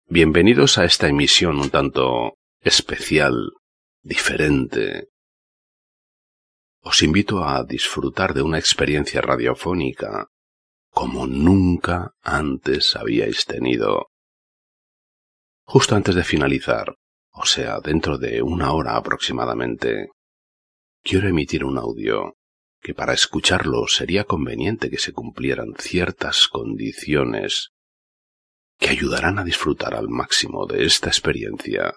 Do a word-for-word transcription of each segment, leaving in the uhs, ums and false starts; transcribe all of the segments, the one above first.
Bienvenidos a esta emisión un tanto especial, diferente. Os invito a disfrutar de una experiencia radiofónica como nunca antes habíais tenido. Justo antes de finalizar, o sea, dentro de una hora aproximadamente, quiero emitir un audio que para escucharlo sería conveniente que se cumplieran ciertas condiciones que ayudarán a disfrutar al máximo de esta experiencia.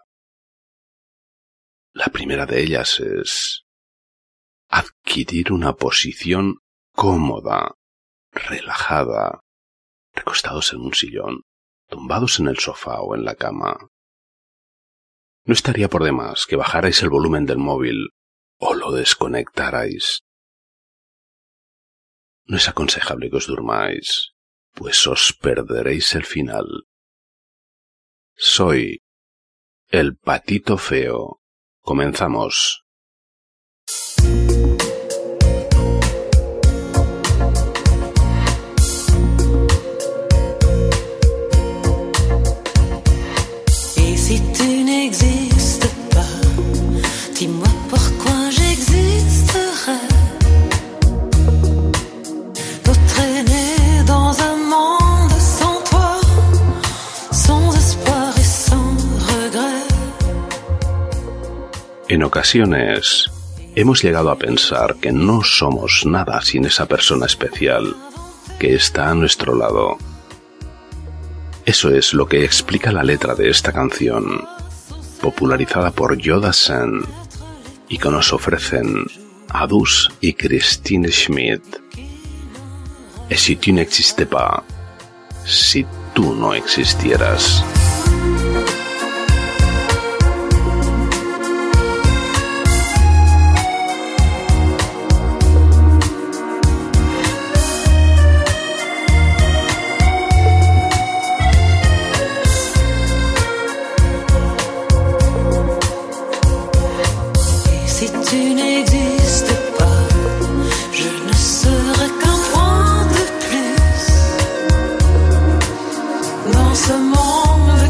La primera de ellas es adquirir una posición cómoda, relajada, recostados en un sillón, tumbados en el sofá o en la cama. No estaría por demás que bajarais el volumen del móvil o lo desconectarais. No es aconsejable que os durmáis, pues os perderéis el final. Soy el Patito Feo. Comenzamos. Et si tu n'existes pas, dis-moi pourquoi j'existerais. Pour traîner dans un monde sans toi, sans espoir et sans regret. En ocasiones hemos llegado a pensar que no somos nada sin esa persona especial que está a nuestro lado. Eso es lo que explica la letra de esta canción, popularizada por Yoda Sen, y que nos ofrecen Adus y Christine Schmidt. Et si tu n'existais pas, si tú no existieras. Ce monde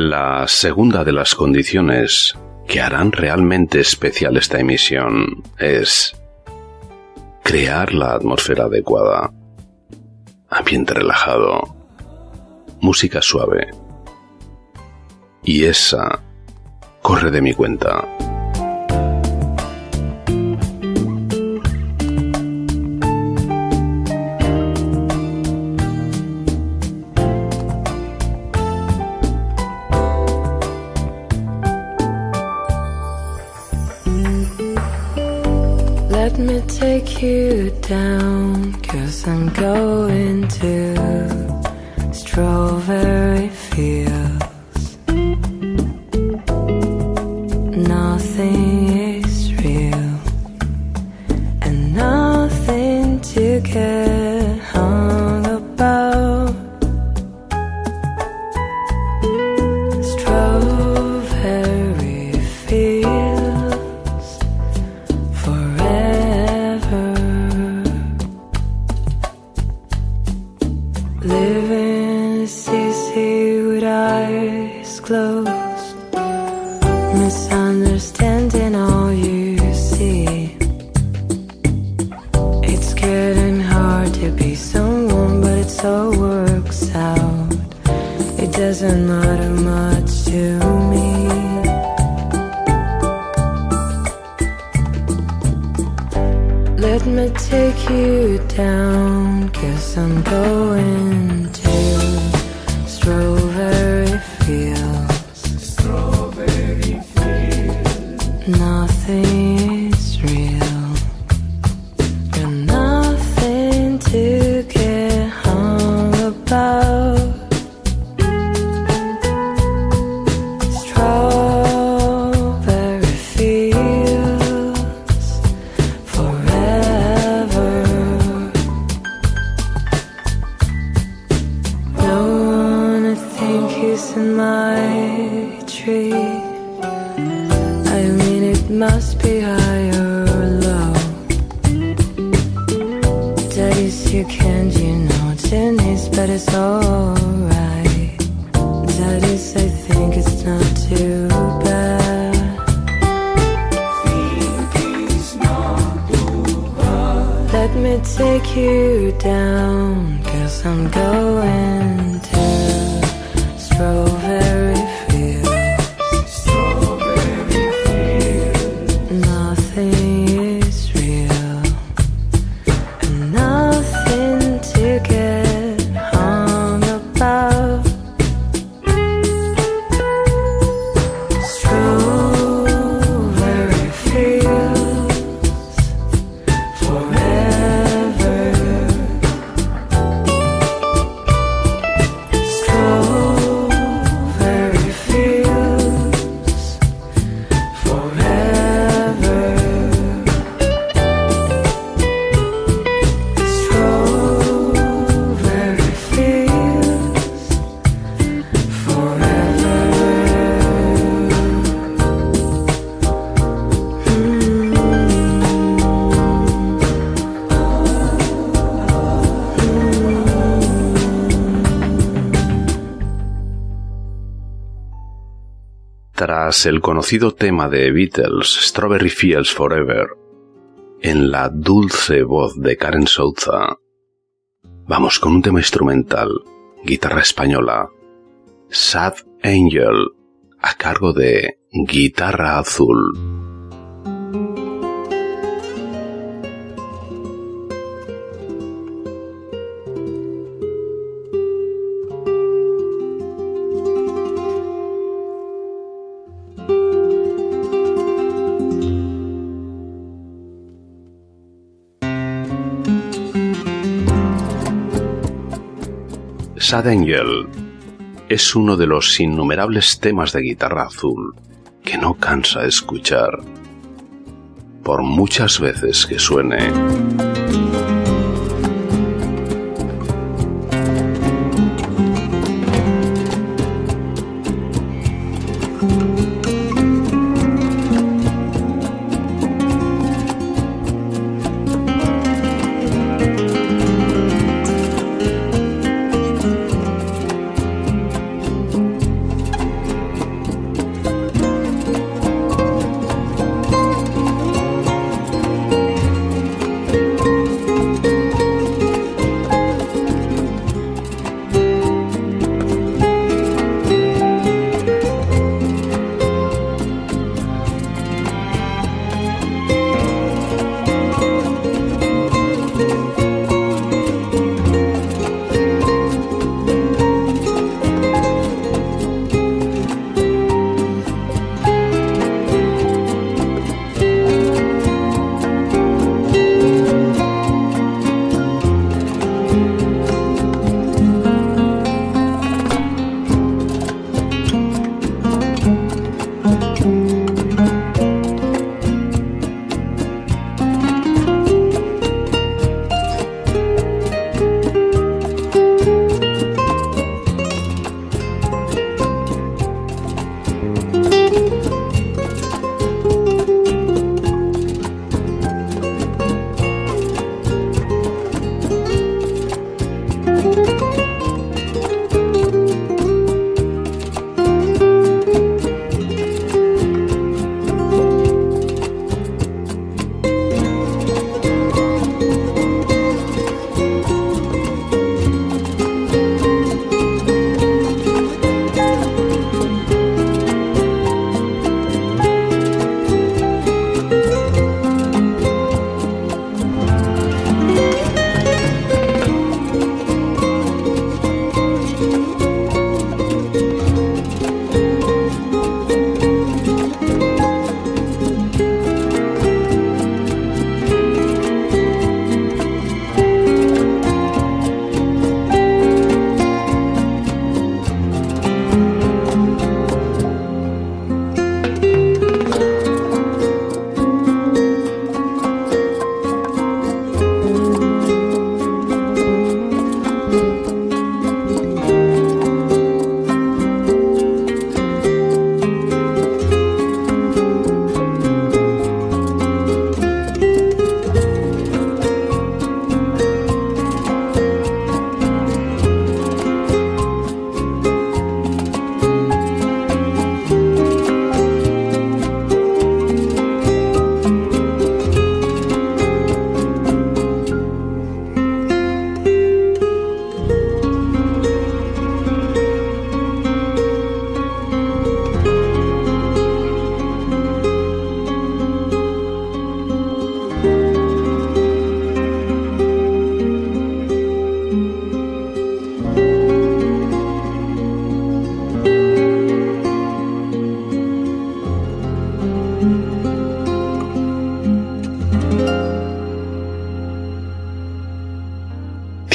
La segunda de las condiciones que harán realmente especial esta emisión es crear la atmósfera adecuada, ambiente relajado, música suave. Y esa corre de mi cuenta. Let me take you down, 'cause I'm going to strawberry fields. Nothing is real, and nothing to get hung about. Strawberry fields forever. Living is easy with eyes closed, misunderstanding all you see. It's getting hard to be someone, but it all works out. It doesn't matter much to me. Let me take you down, 'cause I'm going to strawberry fields. Strawberry fields. Nothing is real, and nothing to get hung about. Strawberry fields forever. No one I think is in my tree. I mean, it must be high or low. That is, you can't, you know, tennis, but it's alright. That is, I think it's not too bad. Let me take you down, 'cause I'm going to strawberry fields. Strawberry fields. Nothing is real, and nothing to get hung about. Strawberry fields forever. Strawberry fields forever. Strawberry fields forever. Tras el conocido tema de Beatles, Strawberry Fields Forever, en la dulce voz de Karen Souza, vamos con un tema instrumental, guitarra española, Sad Angel, a cargo de Guitarra Azul. Sad Angel es uno de los innumerables temas de Guitarra Azul que no cansa escuchar, por muchas veces que suene.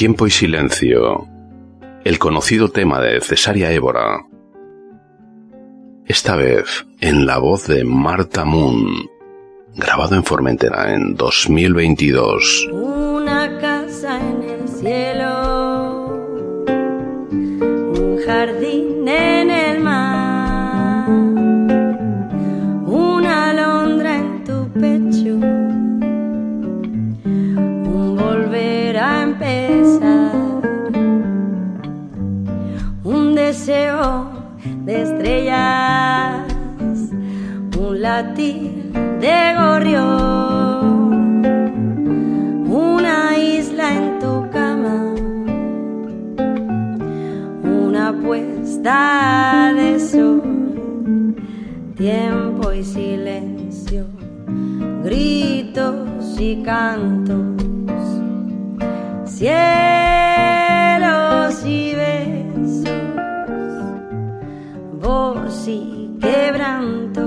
Tiempo y silencio, el conocido tema de Cesárea Évora. Esta vez en la voz de Marta Moon, grabado en Formentera en dos mil veintidós. Una casa en el cielo, un jardín en el mar, una alondra en tu pecho, un volver a empezar, un deseo de estrellas, un latir de gorrión, una isla en tu cama, una puesta de sol, tiempo y silencio, gritos y cantos, cielos y besos, voz y quebranto.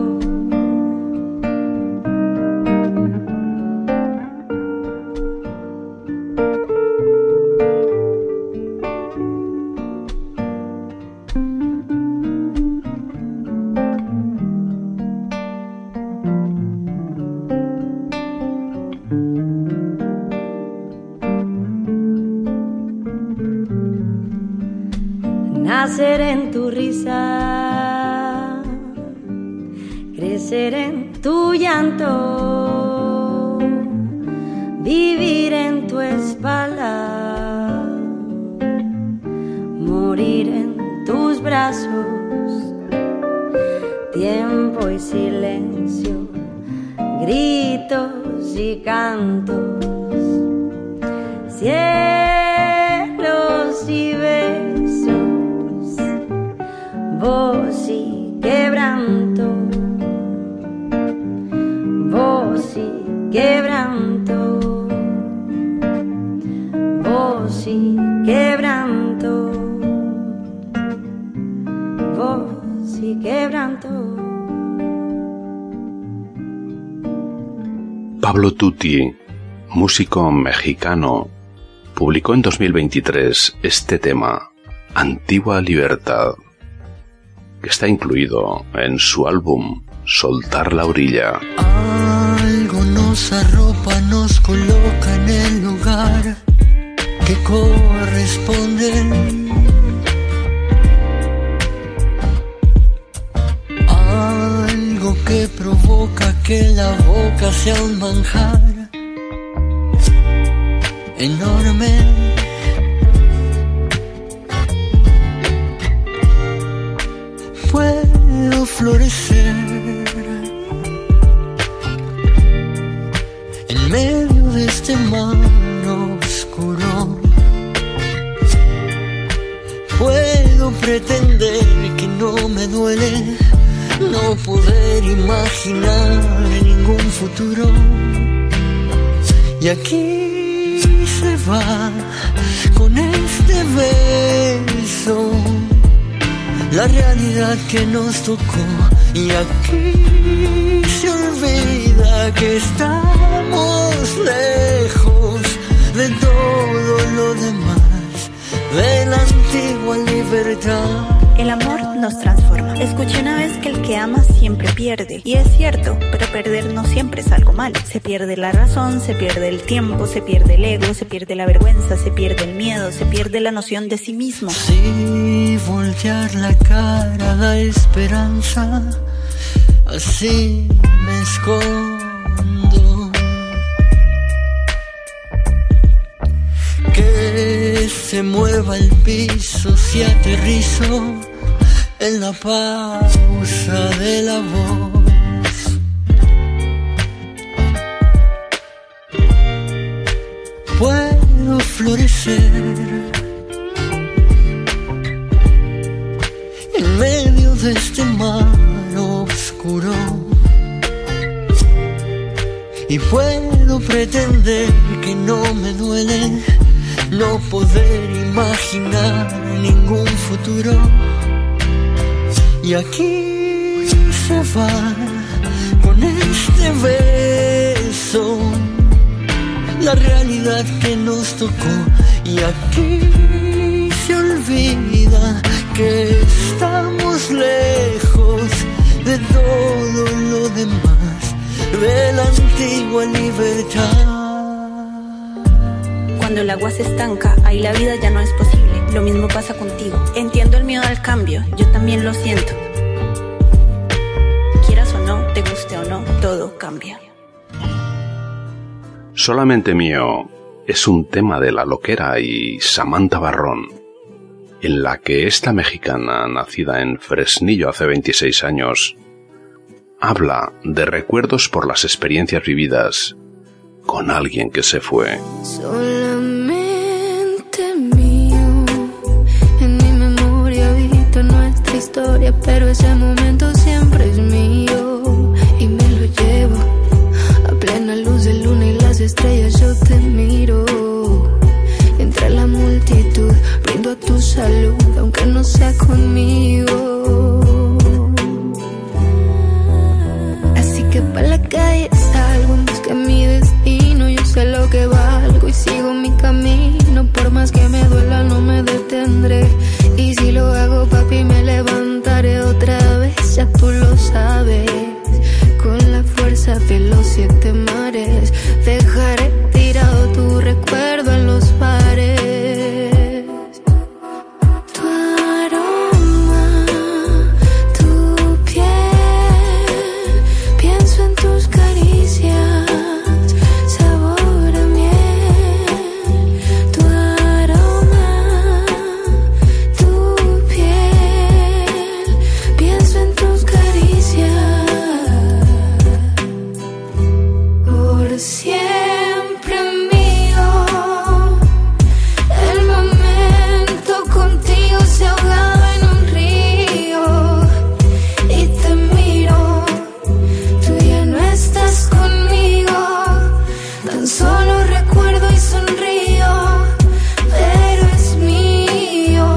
Nacer en tu risa, crecer en tu llanto, vivir en tu espalda, morir en tus brazos, tiempo y silencio, gritos y cantos, cielos y besos, voz y quebranto, voz y quebranto, voz y quebranto, voz y quebranto. Pablo Tutti, músico mexicano, publicó en dos mil veintitrés este tema, Antigua Libertad, que está incluido en su álbum Soltar la Orilla. Algo nos arropa, nos coloca en el lugar que corresponde. Algo que provoca que la boca sea un manjar enorme. Puedo florecer en medio de este mar oscuro. Puedo pretender que no me duele, no poder imaginar ningún futuro. Y aquí se va con este beso la realidad que nos tocó, y aquí se olvida que estamos lejos de todo lo demás, de la antigua libertad. El amor nos transforma. Escuché una vez que el que ama siempre pierde. Y es cierto, pero perder no siempre es algo malo. Se pierde la razón, se pierde el tiempo, se pierde el ego, se pierde la vergüenza, se pierde el miedo, se pierde la noción de sí mismo. Si voltear la cara da esperanza, así me escondo. Que se mueva el piso si aterrizo en la pausa de la voz. Puedo florecer en medio de este mar oscuro, y puedo pretender que no me duele, no poder imaginar ningún futuro. Y aquí se va con este beso la realidad que nos tocó. Y aquí se olvida que estamos lejos de todo lo demás, de la antigua libertad. Cuando el agua se estanca, ahí la vida ya no es posible. Lo mismo pasa contigo. Entiendo el miedo al cambio, yo también lo siento. Quieras o no, te guste o no, todo cambia. Solamente mío es un tema de La Loquera y Samantha Barrón, en la que esta mexicana, nacida en Fresnillo hace veintiséis años, habla de recuerdos por las experiencias vividas con alguien que se fue. Solamente mío, en mi memoria habita nuestra historia, pero ese momento siempre es mío y me lo llevo a plena luz de luna y las estrellas. Yo te miro entre la multitud, brindo a tu salud, aunque no sea conmigo. Así que pa' la calle salgo en busca de mi destino. Yo sé lo que valgo y sigo mi camino. Por más que me duela no me detendré. Y si lo hago, papi, me levantaré otra vez. Ya tú lo sabes. Con la fuerza de los siete mares dejaré tirado tu recuerdo en los bares. Tu aroma, tu piel, pienso en tus caricias, sabor a miel. Tu aroma, tu piel, pienso en tus caricias. Por siempre mío, el momento contigo se ahogaba en un río. Y te miro, tú ya no estás conmigo. Tan solo recuerdo y sonrío, pero es mío.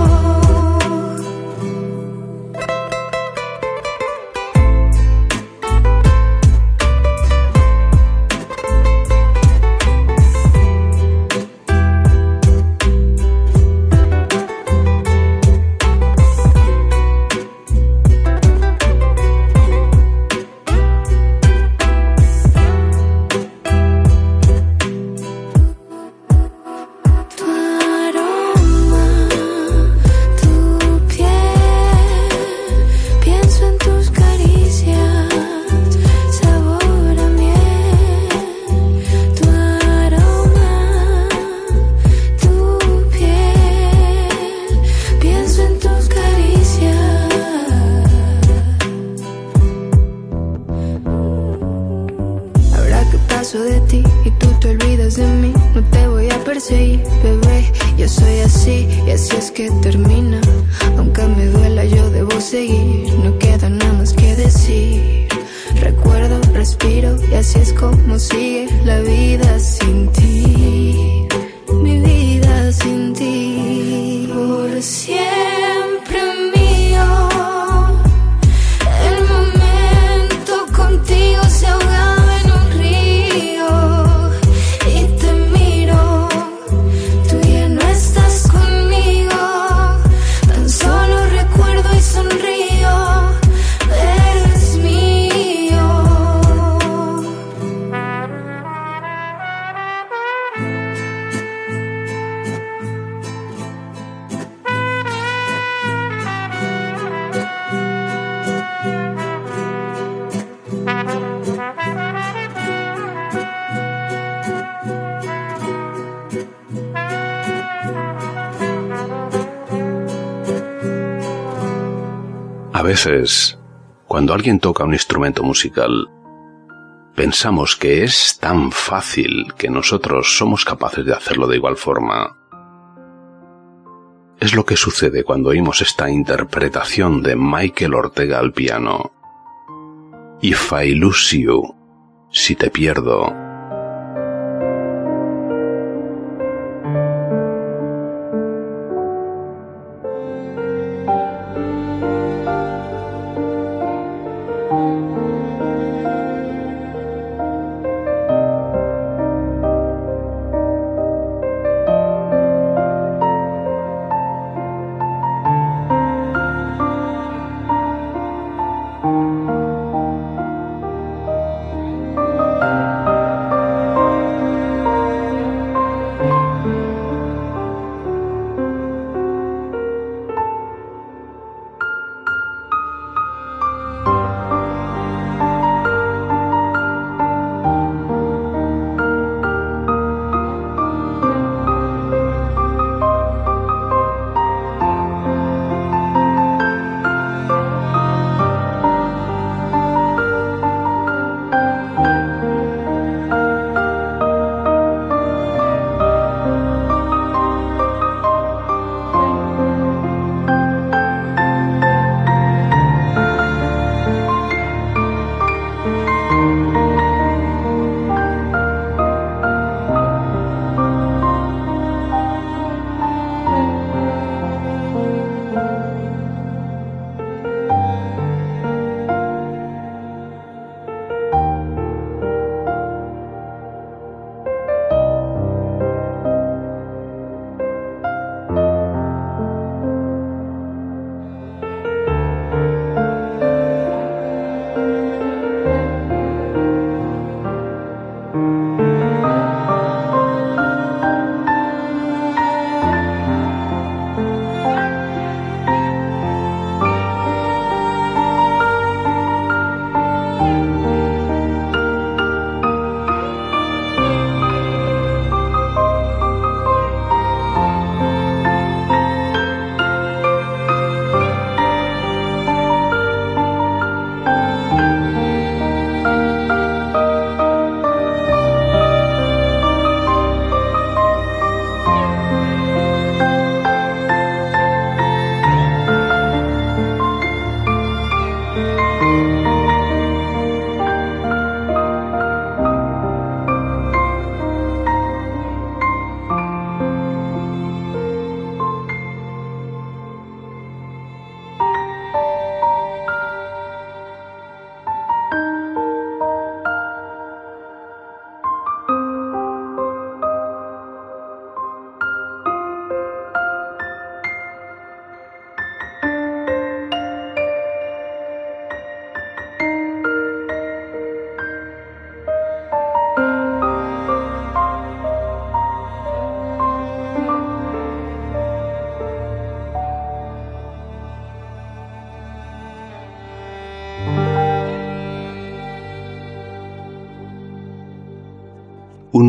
Tu aroma, tu piel, pienso en tus caricias, sabor a miel. Tu aroma, tu piel, pienso en tus caricias. Ahora que paso de ti y tú te olvidas de mí, no te voy a perseguir, bebé. Yo soy así y así es que termina. Aunque me duela, yo debo seguir. No queda nada más que decir. Recuerdo, respiro y así es como sigue la vida sin ti. Mi vida sin ti. Por siempre mío, el momento contigo se ahogaba en un río. Y te miro, tú ya no estás conmigo. Tan solo recuerdo y sonrío, pero es mío. A veces, cuando alguien toca un instrumento musical, pensamos que es tan fácil que nosotros somos capaces de hacerlo de igual forma. Es lo que sucede cuando oímos esta interpretación de Michael Ortega al piano. If I lose you, si te pierdo.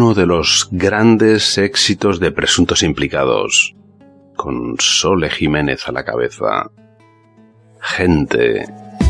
uno de los grandes éxitos de Presuntos Implicados, con Sole Jiménez a la cabeza. Gente.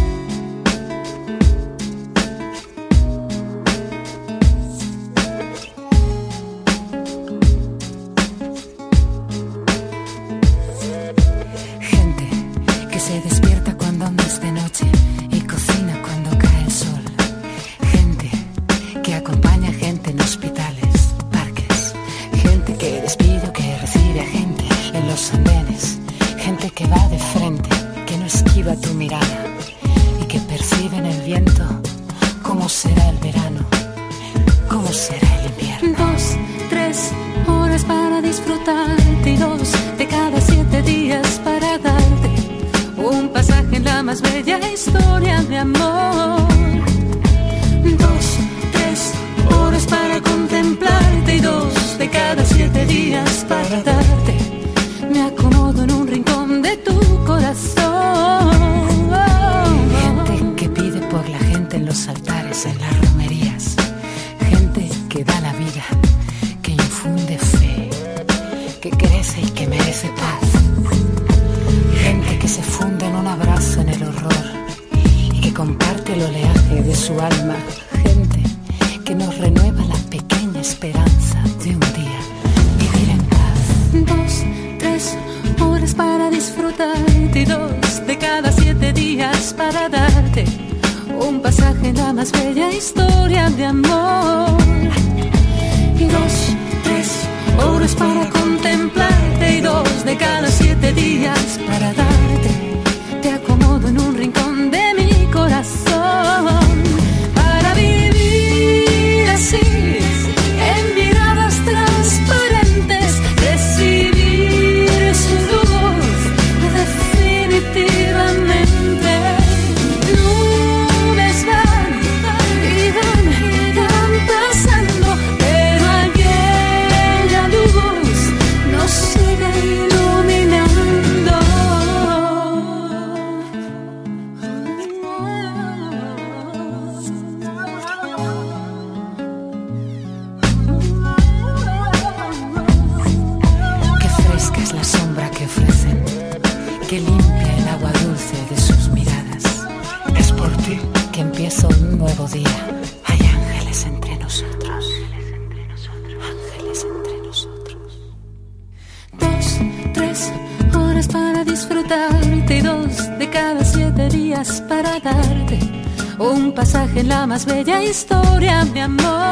Bella historia, mi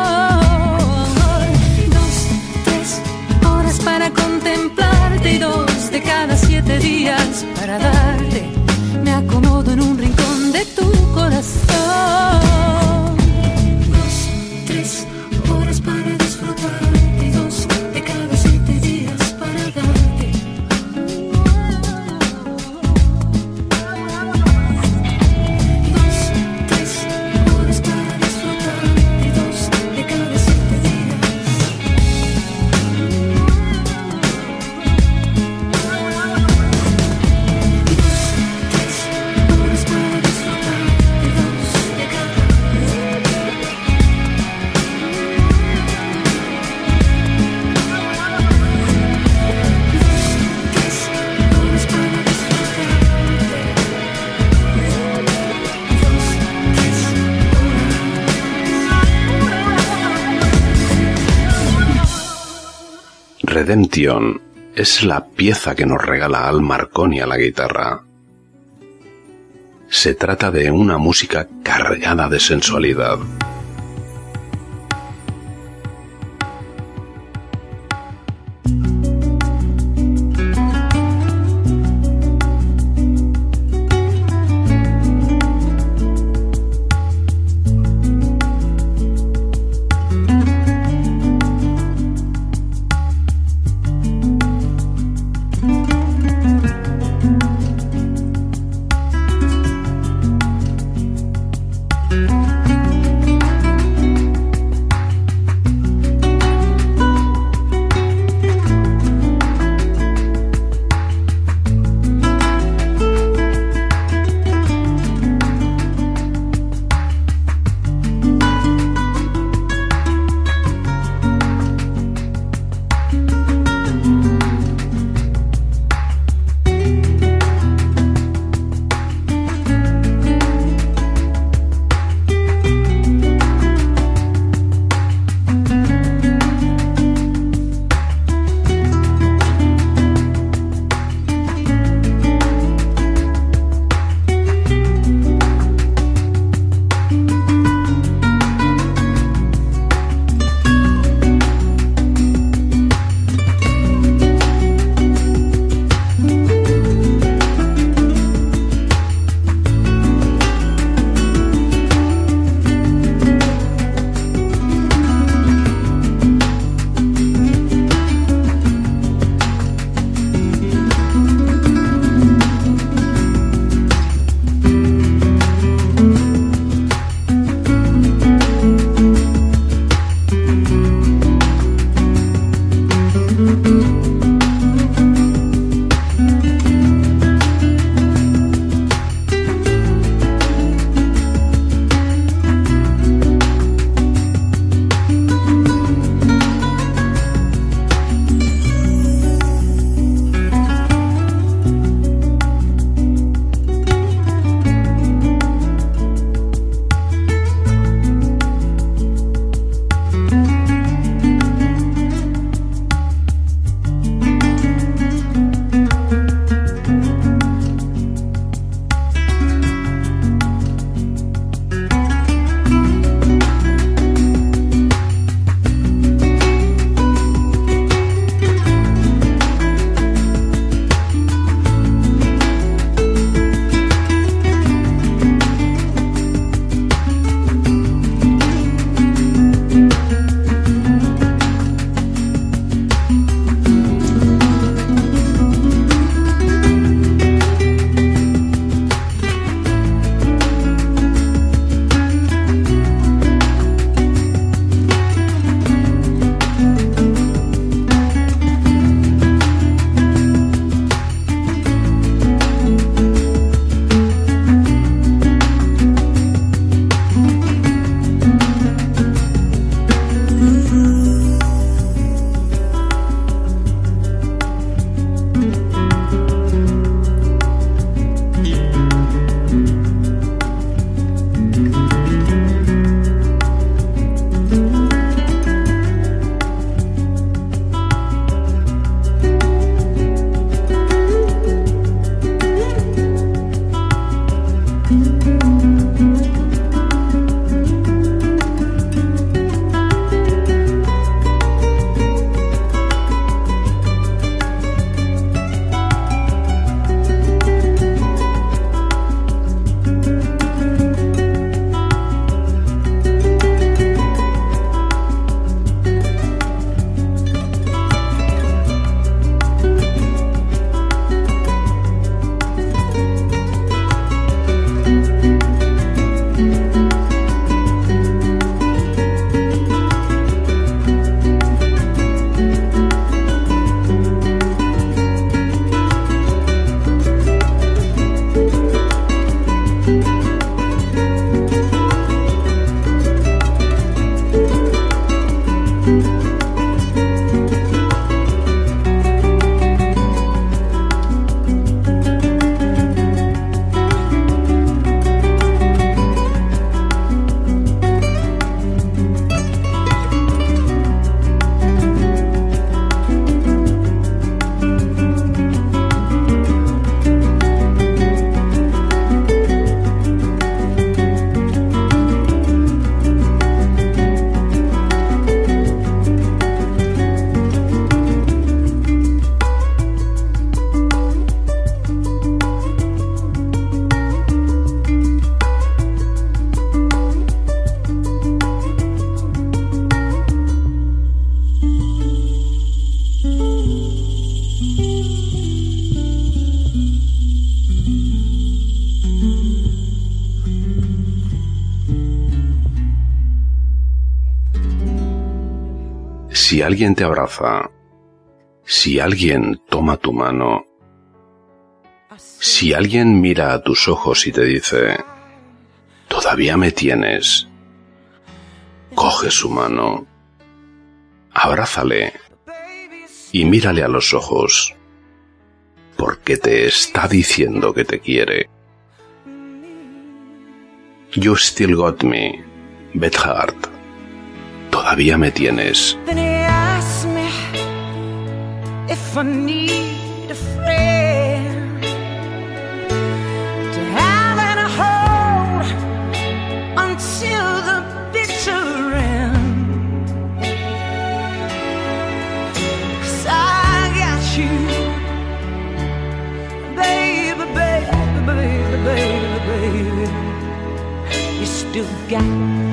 amor. Dos, tres horas para contemplarte y dos de cada siete días para darte. Me acomodo en un rincón de tu corazón. Dos, tres horas para disfrutarte y dos de cada siete días para darte. Redemption es la pieza que nos regala Al Marconi a la guitarra. Se trata de una música cargada de sensualidad. alguien te abraza, si alguien toma tu mano, si alguien mira a tus ojos y te dice, todavía me tienes, coge su mano, abrázale y mírale a los ojos, porque te está diciendo que te quiere. You still got me, Bethard. Todavía me tienes. Then he asked me if I need a friend to have and hold until the bitter end. 'Cause I got you, baby, baby, baby, baby, baby. You still got me.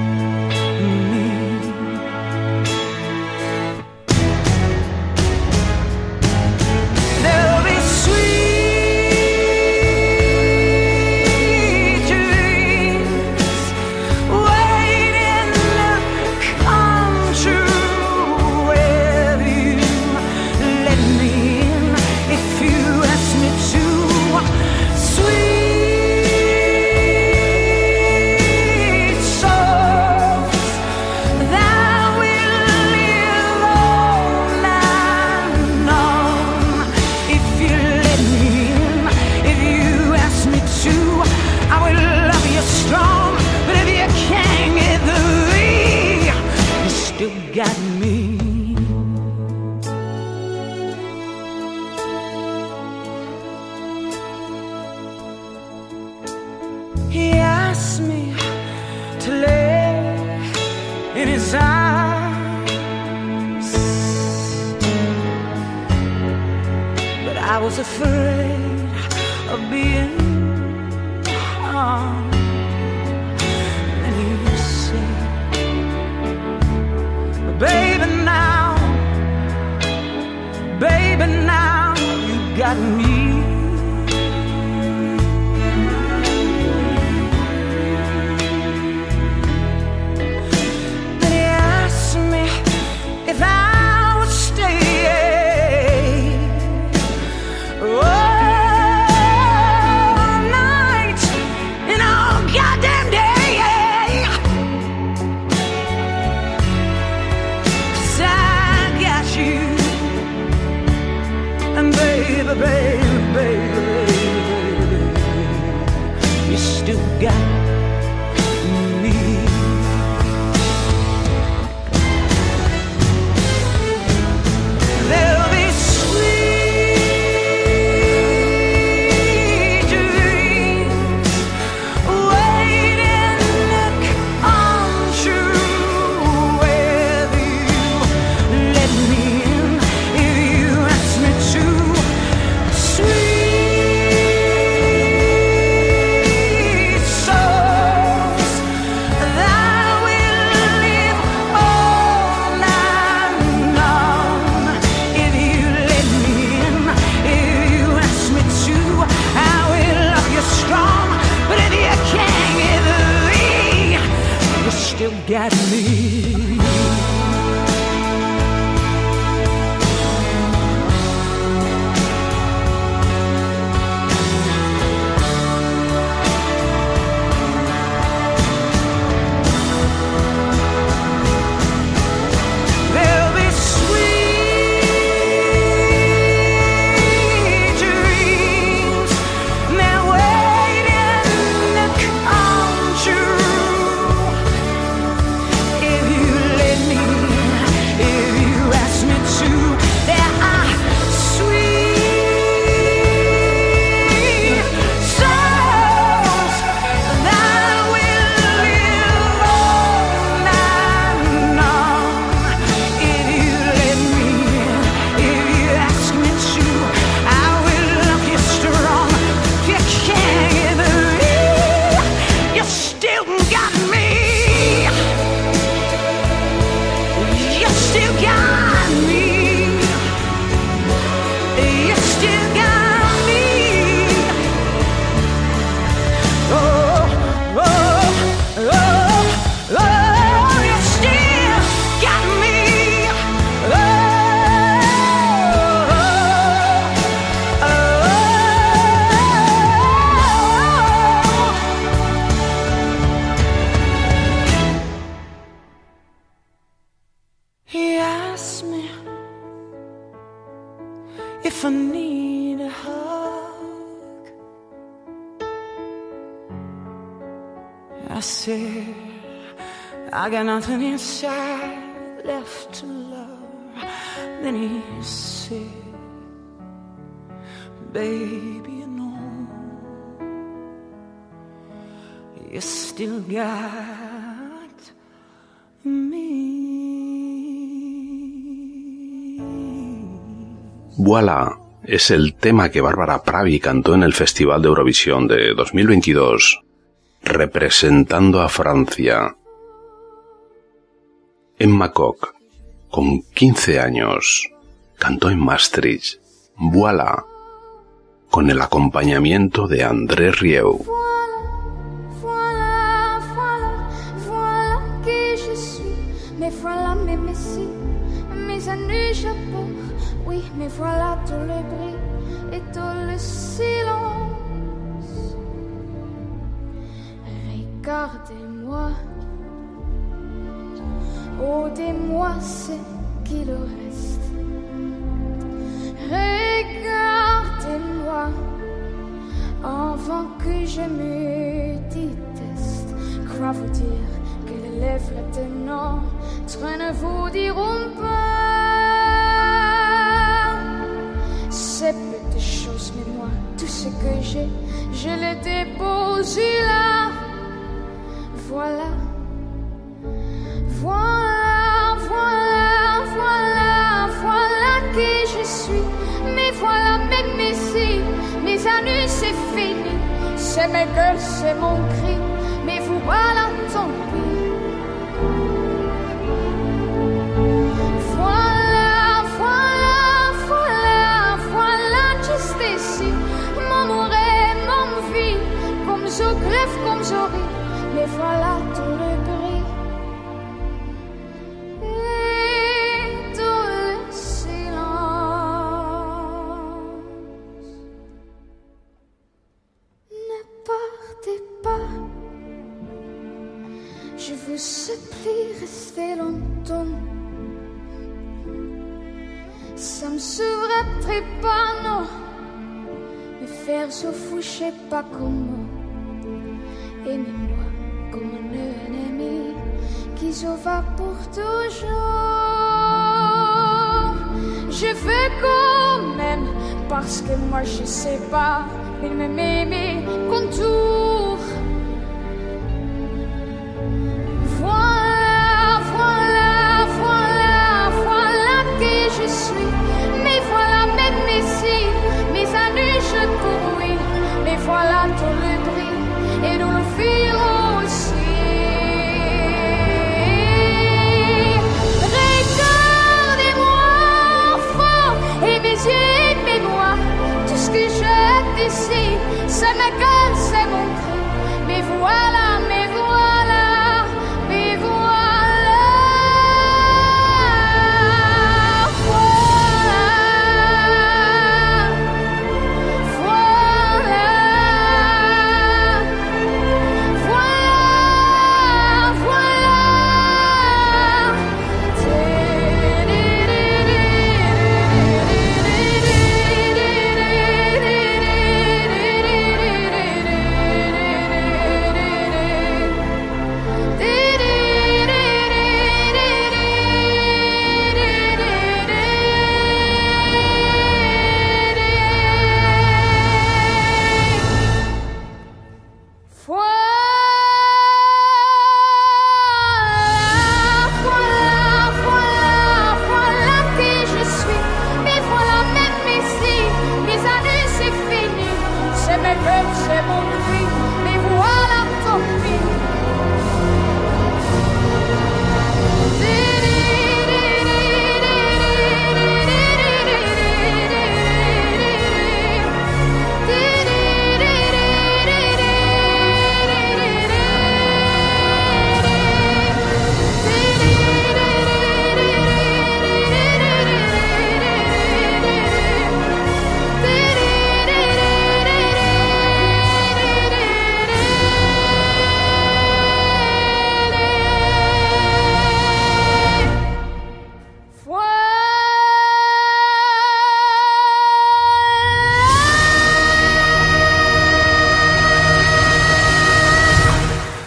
Got me. He asked me to lay in his arms, but I was afraid of being harmed. And he said, baby, now, baby, now you got me. Then he asked me if I would stay all night and all goddamn day. Baby, baby, baby, baby, you still got me. There'll be sweet dreams waiting to come true with you. Let me in if you ask me to. Got me. There'll be sweet dreams, they're waiting to come true. If you let me, if you ask me to, there are sweet songs that will live all night long. If you let me, if you ask me to, I will love you strong. If you can't believe, you still got me. You still got me. You still got me. Oh, oh, oh, oh, you still got me. Oh. if I need a hug. I said, I got nothing inside left to love. Then he said, baby, you know, you still got me. Voilà es el tema que Bárbara Pravi cantó en el Festival de Eurovisión de dos mil veintidós, representando a Francia. Emma Koch, con quince años, cantó en Maastricht Voilà, con el acompañamiento de André Rieu. Voilà, voilà, voilà qui je suis. Mais voilà mes messies, mes années chapeaux. Oui, mais voilà tout le bruit et tout le silence. Regardez-moi, ôtez-moi ce qu'il reste. Regardez-moi avant que je me déteste. Crois vous dire que les lèvres de notre ne vous diront pas ces petites choses, mais moi, tout ce que j'ai, je le dépose là. Voilà, voilà, voilà, voilà, voilà qui je suis. Mais voilà mes messies, mes années c'est fini. C'est mes gueules, c'est mon cri, mais vous voilà tant pis. Voilà, voilà, voilà, voilà juste ici. Mon amour et mon vie, comme je crève, comme je ris. Mais voilà tout le bruit et tout le silence. Ne partez pas, je vous supplie, restez longtemps. Ça me sauverait pas, non. Me faire se foucher pas comment. Aimez-moi comme un ennemi qui se va pour toujours. Je veux quand même, parce que moi je sais pas, il m'aime mes contours. Voilà, voilà, voilà, voilà qui je suis. Mais voilà mes messies, mes années je cours, oui. Mais voilà tout le bruit et nous le filons aussi. Regardez-moi fort et mes yeux et mes doigts. Tout ce que j'ai ici, c'est ma gueule, c'est mon cri. Mais voilà, mais voilà, mais voilà. Voilà, voilà, voilà, voilà.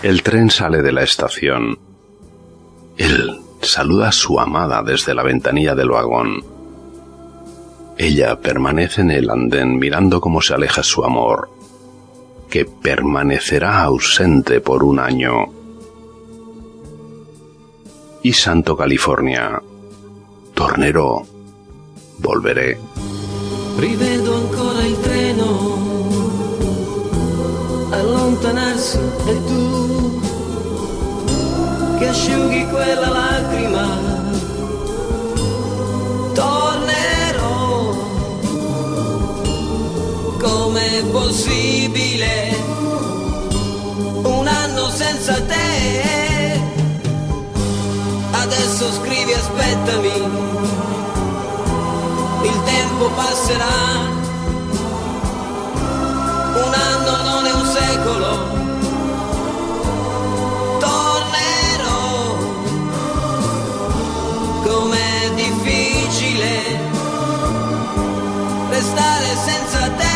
El tren sale de la estación. Él saluda a su amada desde la ventanilla del vagón. Ella permanece en el andén mirando cómo se aleja su amor, que permanecerá ausente por un año. Y Santo California, tornerò, volveré. Rivedo ancora il treno allontanarsi e tu che asciughi quella lacrima. Tornerò. Com'è possibile un anno senza te? Adesso scrivi aspettami, il tempo passerà. Un anno non è un secolo. Tornerò. Com'è difficile restare senza te.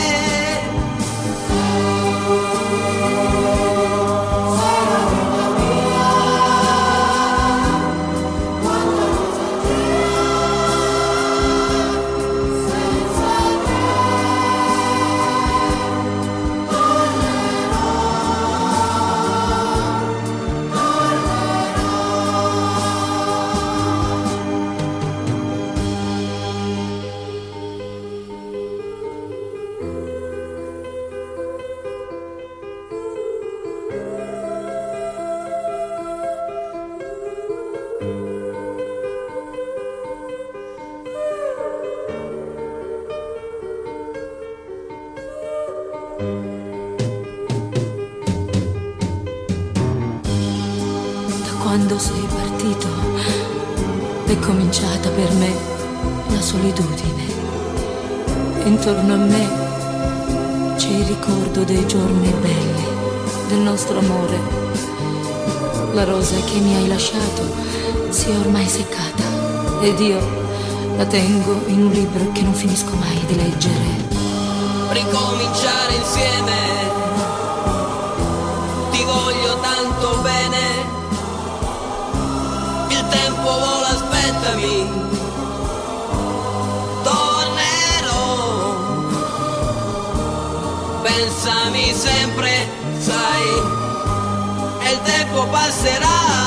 Quando sei partito è cominciata per me la solitudine. Intorno a me c'è il ricordo dei giorni belli, del nostro amore. La rosa che mi hai lasciato si è ormai seccata ed io la tengo in un libro che non finisco mai di leggere. Ricominciare insieme, ti voglio tanto bene. Il tempo vola, aspettami, tornerò. Pensami sempre, sai, e il tempo passerà.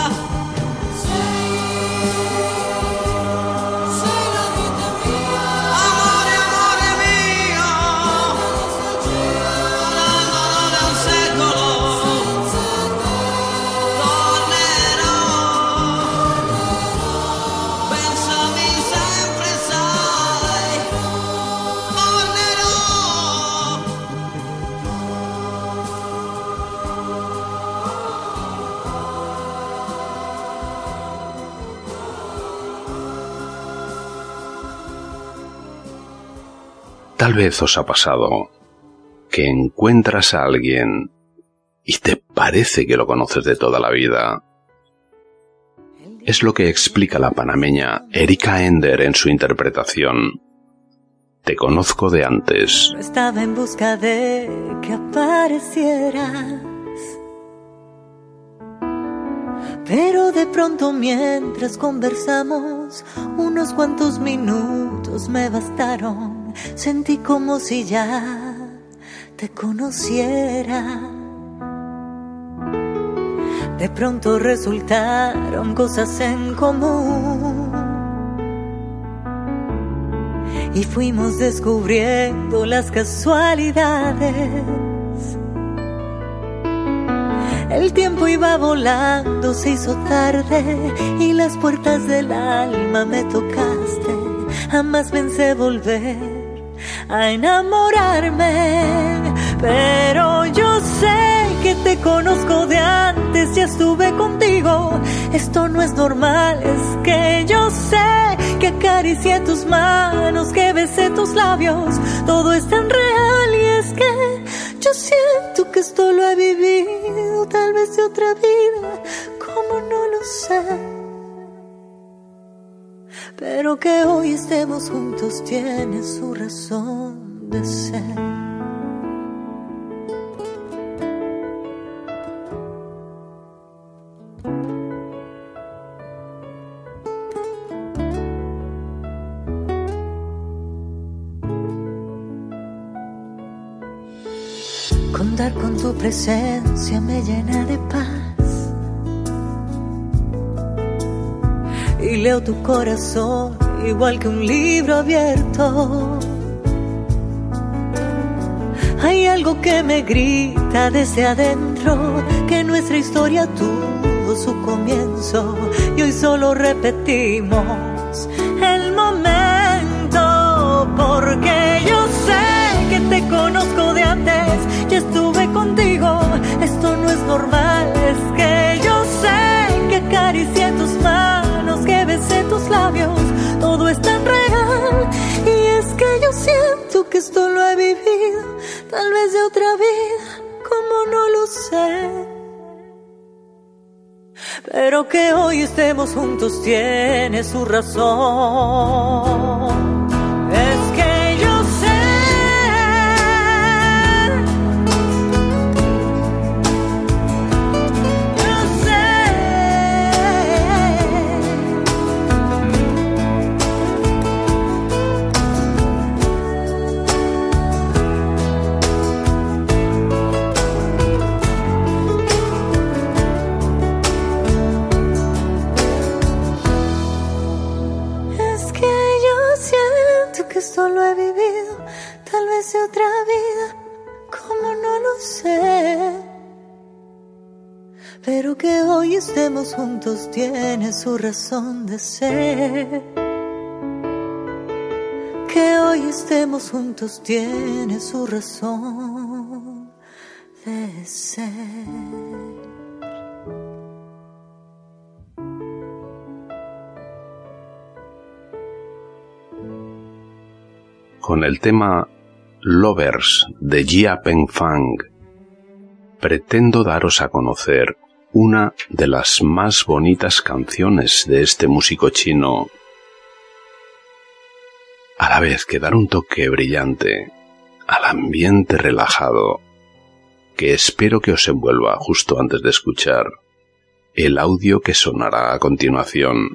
Tal vez os ha pasado que encuentras a alguien y te parece que lo conoces de toda la vida. Es lo que explica la panameña Erika Ender en su interpretación. Te conozco de antes. No estaba en busca de que aparecieras, pero de pronto mientras conversamos, unos cuantos minutos me bastaron. Sentí como si ya te conociera. De pronto resultaron cosas en común y fuimos descubriendo las casualidades. El tiempo iba volando, se hizo tarde y las puertas del alma me tocaste. Jamás pensé volver a enamorarme, pero yo sé que te conozco de antes, ya estuve contigo. Esto no es normal, es que yo sé que acaricié tus manos, que besé tus labios. Todo es tan real y es que yo siento que esto lo he vivido, tal vez de otra vida, como no lo sé. Pero que hoy estemos juntos tiene su razón de ser. Contar con tu presencia me llena de paz. Y leo tu corazón igual que un libro abierto. Hay algo que me grita desde adentro, que nuestra historia tuvo su comienzo y hoy solo repetimos el momento. Porque yo sé que te conozco de antes, ya estuve contigo, esto no es normal. Es que yo sé que acaricié tus manos, que besé tus labios, todo es tan real. Y es que yo siento que esto lo he vivido, tal vez de otra vida, como no lo sé. Pero que hoy estemos juntos tiene su razón. Es que yo sé, yo sé. Que esto lo he vivido, tal vez de otra vida, como no lo sé. Pero que hoy estemos juntos tiene su razón de ser. Que hoy estemos juntos tiene su razón de ser. Con el tema Lovers de Jia Pengfang, pretendo daros a conocer una de las más bonitas canciones de este músico chino, a la vez que dar un toque brillante al ambiente relajado que espero que os envuelva justo antes de escuchar el audio que sonará a continuación.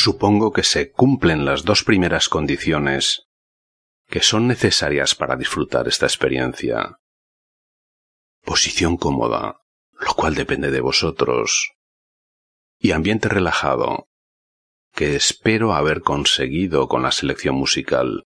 Supongo que se cumplen las dos primeras condiciones que son necesarias para disfrutar esta experiencia. Posición cómoda, lo cual depende de vosotros, y ambiente relajado, que espero haber conseguido con la selección musical.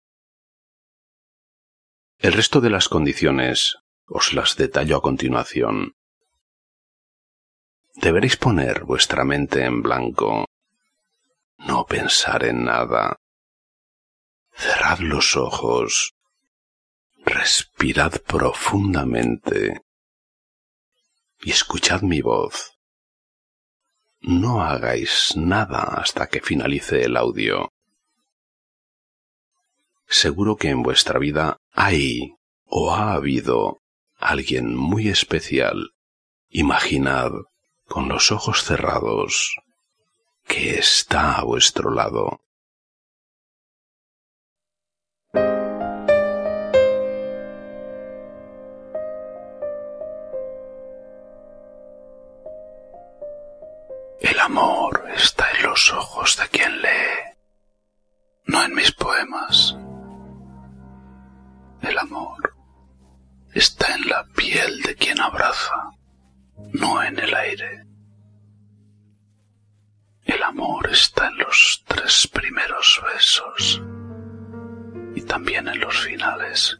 El resto de las condiciones os las detallo a continuación. Deberéis poner vuestra mente en blanco, no pensar en nada. Cerrad los ojos, respirad profundamente y escuchad mi voz. No hagáis nada hasta que finalice el audio. Seguro que en vuestra vida hay o ha habido alguien muy especial. Imaginad, con los ojos cerrados, que está a vuestro lado. El amor está en los ojos de quien lee, no en mis poemas. El amor está en la piel de quien abraza, no en el aire. El amor está en los tres primeros besos y también en los finales.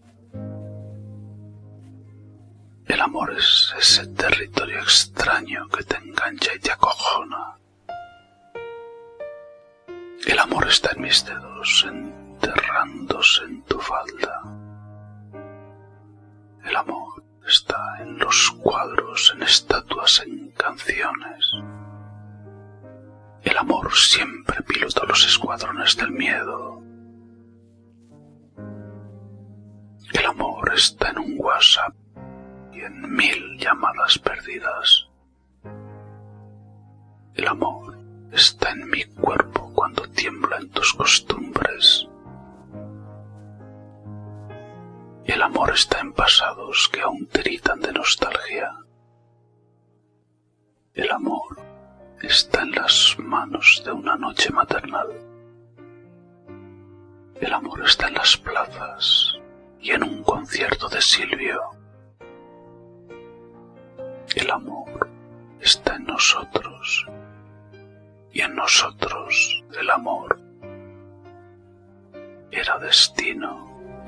El amor es ese territorio extraño que te engancha y te acojona. El amor está en mis dedos, enterrándose en tu falda. El amor está en los cuadros, en estatuas, en canciones. El amor siempre pilota los escuadrones del miedo. El amor está en un WhatsApp y en mil llamadas perdidas. El amor está en mi cuerpo cuando tiembla en tus costumbres. El amor está en pasados que aún tiritan de nostalgia. El amor está en las manos de una noche maternal. El amor está en las plazas y en un concierto de Silvio. El amor está en nosotros y en nosotros el amor era destino.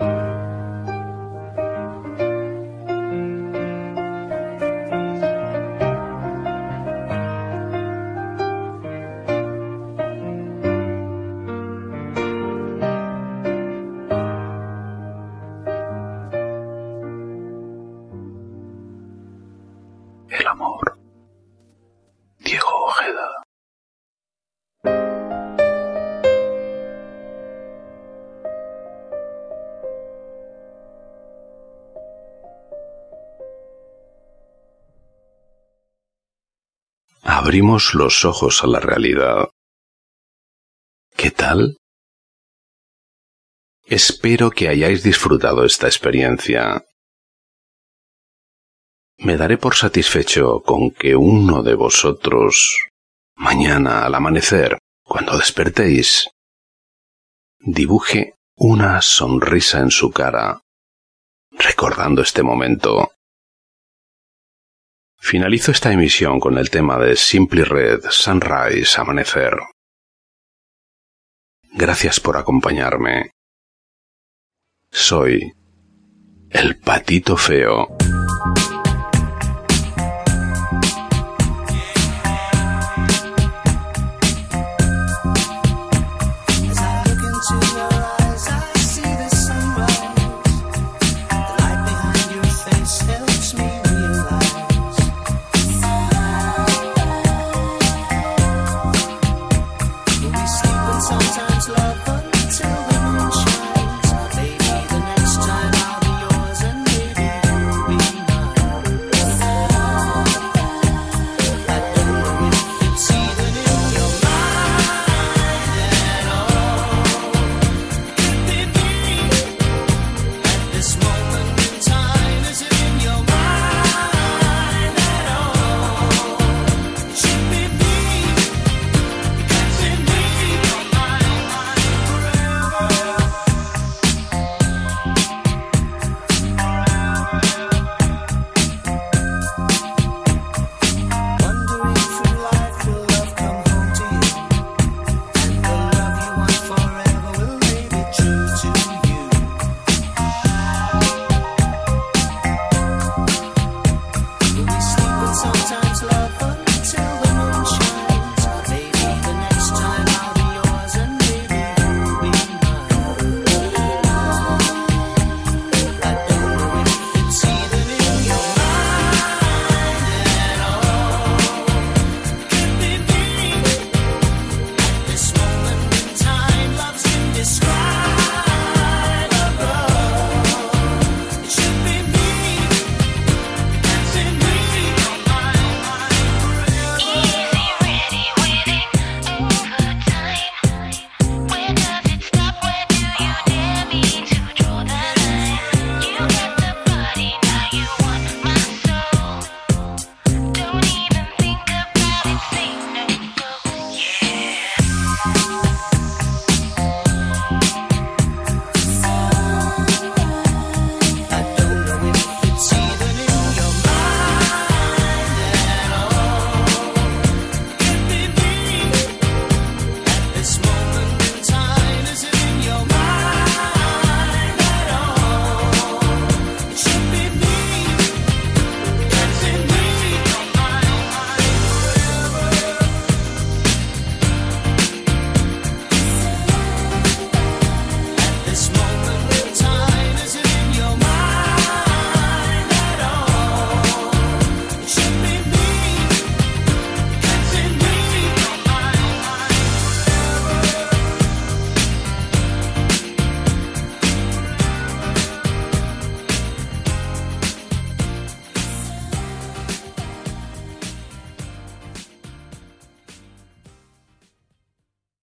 El amor. Diego Ojeda. Abrimos los ojos a la realidad. ¿Qué tal? Espero que hayáis disfrutado esta experiencia. Me daré por satisfecho con que uno de vosotros, mañana al amanecer, cuando despertéis, dibuje una sonrisa en su cara, recordando este momento. Finalizo esta emisión con el tema de Simply Red, Sunrise, Amanecer. Gracias por acompañarme. Soy el Patito Feo.